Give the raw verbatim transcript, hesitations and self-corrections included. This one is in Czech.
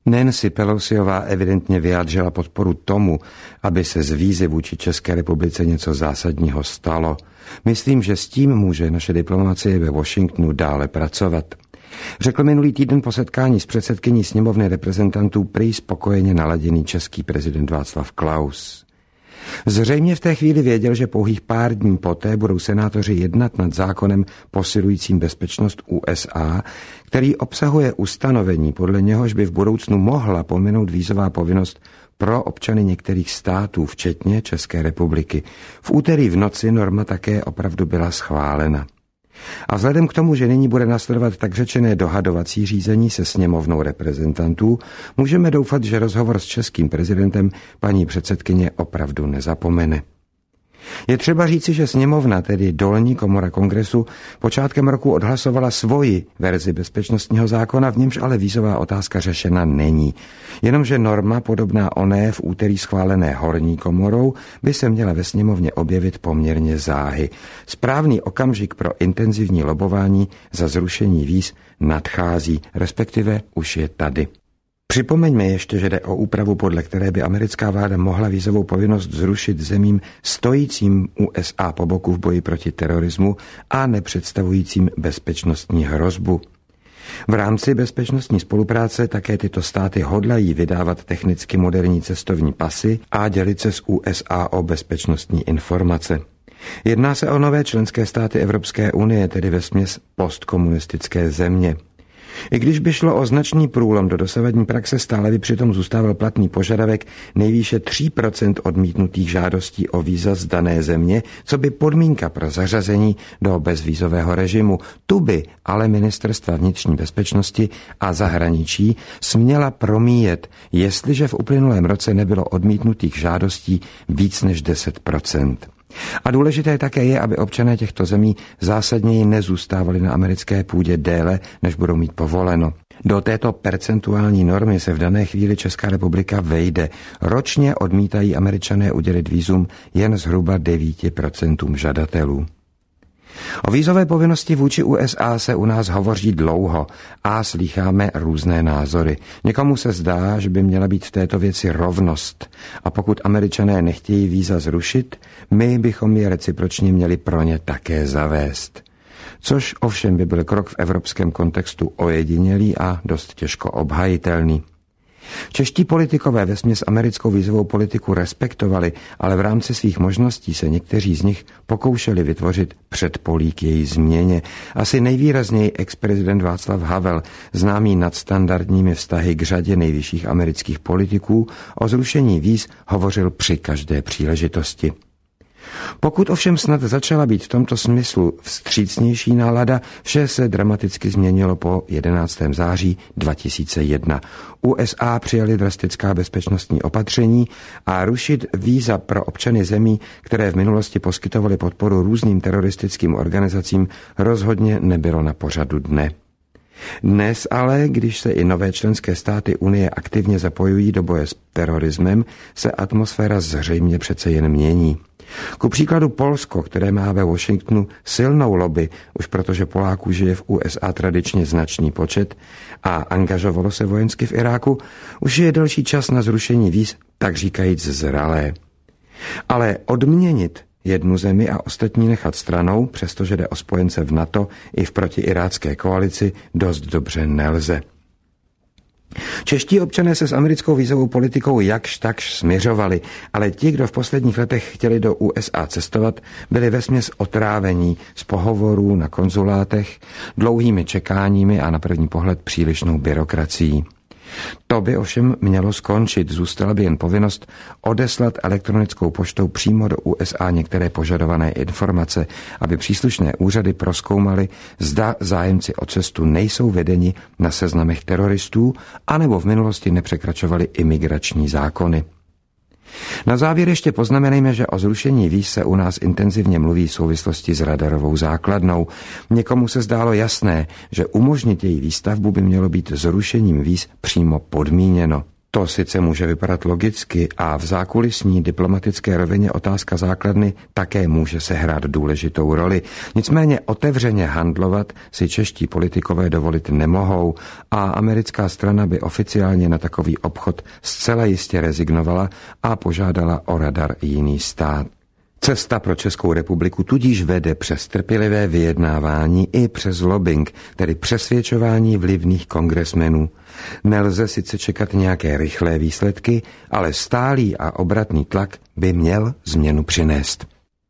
Nancy Pelosiová evidentně vyjádřila podporu tomu, aby se z vízy vůči České republice něco zásadního stalo. Myslím, že s tím může naše diplomacie ve Washingtonu dále pracovat. Řekl minulý týden po setkání s předsedkyní sněmovny reprezentantů prý spokojeně naladěný český prezident Václav Klaus. Zřejmě v té chvíli věděl, že pouhých pár dní poté budou senátoři jednat nad zákonem posilujícím bezpečnost U S A, který obsahuje ustanovení, podle něhož by v budoucnu mohla pominout vízová povinnost pro občany některých států, včetně České republiky. V úterý v noci norma také opravdu byla schválena. A vzhledem k tomu, že nyní bude následovat tak řečené dohadovací řízení se sněmovnou reprezentantů, můžeme doufat, že rozhovor s českým prezidentem paní předsedkyně opravdu nezapomene. Je třeba říci, že sněmovna, tedy dolní komora kongresu, počátkem roku odhlasovala svoji verzi bezpečnostního zákona, v němž ale vízová otázka řešena není. Jenomže norma, podobná oné v úterý schválené horní komorou, by se měla ve sněmovně objevit poměrně záhy. Správný okamžik pro intenzivní lobování za zrušení víz nadchází, respektive už je tady. Připomeňme ještě, že jde o úpravu, podle které by americká vláda mohla vízovou povinnost zrušit zemím stojícím U S A po boku v boji proti terorismu a nepředstavujícím bezpečnostní hrozbu. V rámci bezpečnostní spolupráce také tyto státy hodlají vydávat technicky moderní cestovní pasy a dělit se s U S A o bezpečnostní informace. Jedná se o nové členské státy Evropské unie, tedy vesměs postkomunistické země. I když by šlo o značný průlom do dosavadní praxe, stále by přitom zůstával platný požadavek nejvýše tří procent odmítnutých žádostí o víza z dané země, co by podmínka pro zařazení do bezvízového režimu. Tu by ale ministerstva vnitřní bezpečnosti a zahraničí směla promíjet, jestliže v uplynulém roce nebylo odmítnutých žádostí víc než deset procent. A důležité také je, aby občané těchto zemí zásadněji nezůstávali na americké půdě déle, než budou mít povoleno. Do této percentuální normy se v dané chvíli Česká republika vejde. Ročně odmítají Američané udělit vízum jen zhruba devět procent žadatelů. O vízové povinnosti vůči U S A se u nás hovoří dlouho a slýcháme různé názory. Někomu se zdá, že by měla být v této věci rovnost a pokud Američané nechtějí víza zrušit, my bychom je recipročně měli pro ně také zavést. Což ovšem by byl krok v evropském kontextu ojedinělý a dost těžko obhajitelný. Čeští politikové vesměs americkou vízovou politiku respektovali, ale v rámci svých možností se někteří z nich pokoušeli vytvořit předpolí k její změně. Asi nejvýrazněji ex-prezident Václav Havel, známý nadstandardními vztahy k řadě nejvyšších amerických politiků, o zrušení víz hovořil při každé příležitosti. Pokud ovšem snad začala být v tomto smyslu vstřícnější nálada, vše se dramaticky změnilo po jedenáctého září dva tisíce jedna. U S A přijali drastická bezpečnostní opatření a rušit víza pro občany zemí, které v minulosti poskytovaly podporu různým teroristickým organizacím, rozhodně nebylo na pořadu dne. Dnes ale, když se i nové členské státy Unie aktivně zapojují do boje s terorismem, se atmosféra zřejmě přece jen mění. Ku příkladu Polsko, které má ve Washingtonu silnou lobby, už protože Poláků žije v U S A tradičně značný počet a angažovalo se vojensky v Iráku, už je delší čas na zrušení víz, tak říkajíc zralé. Ale odměnit jednu zemi a ostatní nechat stranou, přestože jde o spojence v NATO i v protiirácké koalici, dost dobře nelze. Čeští občané se s americkou vízovou politikou jakž takž smiřovali, ale ti, kdo v posledních letech chtěli do U S A cestovat, byli vesměs otrávení z pohovorů na konzulátech, dlouhými čekáními a na první pohled přílišnou byrokracií. To by ovšem mělo skončit, zůstala by jen povinnost odeslat elektronickou poštou přímo do U S A některé požadované informace, aby příslušné úřady prozkoumaly, zda zájemci o cestu nejsou vedeni na seznamech teroristů, anebo v minulosti nepřekračovali imigrační zákony. Na závěr ještě poznamenejme, že o zrušení víz se u nás intenzivně mluví v souvislosti s radarovou základnou. Někomu se zdálo jasné, že umožnit její výstavbu by mělo být zrušením víz přímo podmíněno. To sice může vypadat logicky a v zákulisní diplomatické rovině otázka základny také může sehrát důležitou roli. Nicméně otevřeně handlovat si čeští politikové dovolit nemohou a americká strana by oficiálně na takový obchod zcela jistě rezignovala a požádala o radar jiný stát. Cesta pro Českou republiku tudíž vede přes trpělivé vyjednávání i přes lobbying, tedy přesvědčování vlivných kongresmenů. Nelze sice čekat nějaké rychlé výsledky, ale stálý a obratný tlak by měl změnu přinést.